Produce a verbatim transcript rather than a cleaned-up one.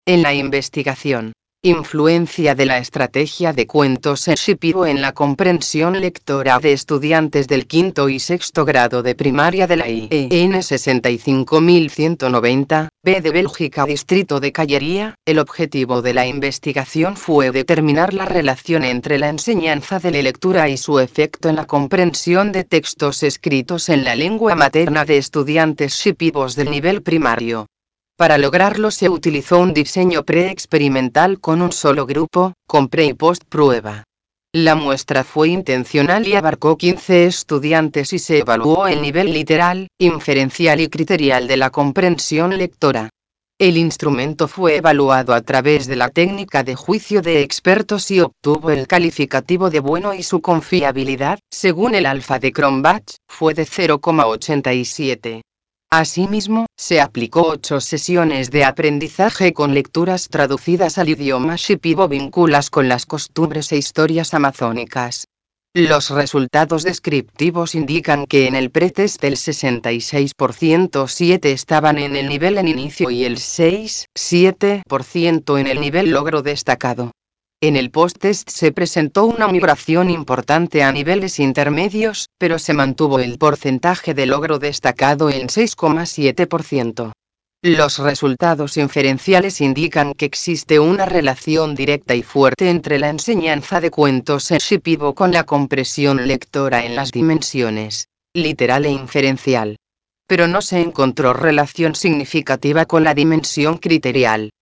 En la investigación. Influencia de la estrategia de cuentos en Shipibo en la comprensión lectora de estudiantes del quinto y sexto grado de primaria de la I E N sesenta y cinco mil ciento noventa, B de Bélgica Distrito de Callería. El objetivo de la investigación fue determinar la relación entre la enseñanza de la lectura y su efecto en la comprensión de textos escritos en la lengua materna de estudiantes shipibos del nivel primario. Para lograrlo se utilizó un diseño pre-experimental con un solo grupo, con pre y post prueba. La muestra fue intencional y abarcó quince estudiantes y se evaluó el nivel literal, inferencial y criterial de la comprensión lectora. El instrumento fue evaluado a través de la técnica de juicio de expertos y obtuvo el calificativo de bueno y su confiabilidad, según el alfa de Cronbach, fue de cero coma ochenta y siete. Asimismo, se aplicó ocho sesiones de aprendizaje con lecturas traducidas al idioma shipibo vinculas con las costumbres e historias amazónicas. Los resultados descriptivos indican que en el pretest el sesenta y seis por ciento siete estaban en el nivel en inicio y el seis punto siete por ciento en el nivel logro destacado. En el post-test se presentó una migración importante a niveles intermedios, pero se mantuvo el porcentaje de logro destacado en seis coma siete por ciento. Los resultados inferenciales indican que existe una relación directa y fuerte entre la enseñanza de cuentos en shipibo con la comprensión lectora en las dimensiones literal e inferencial. Pero no se encontró relación significativa con la dimensión criterial.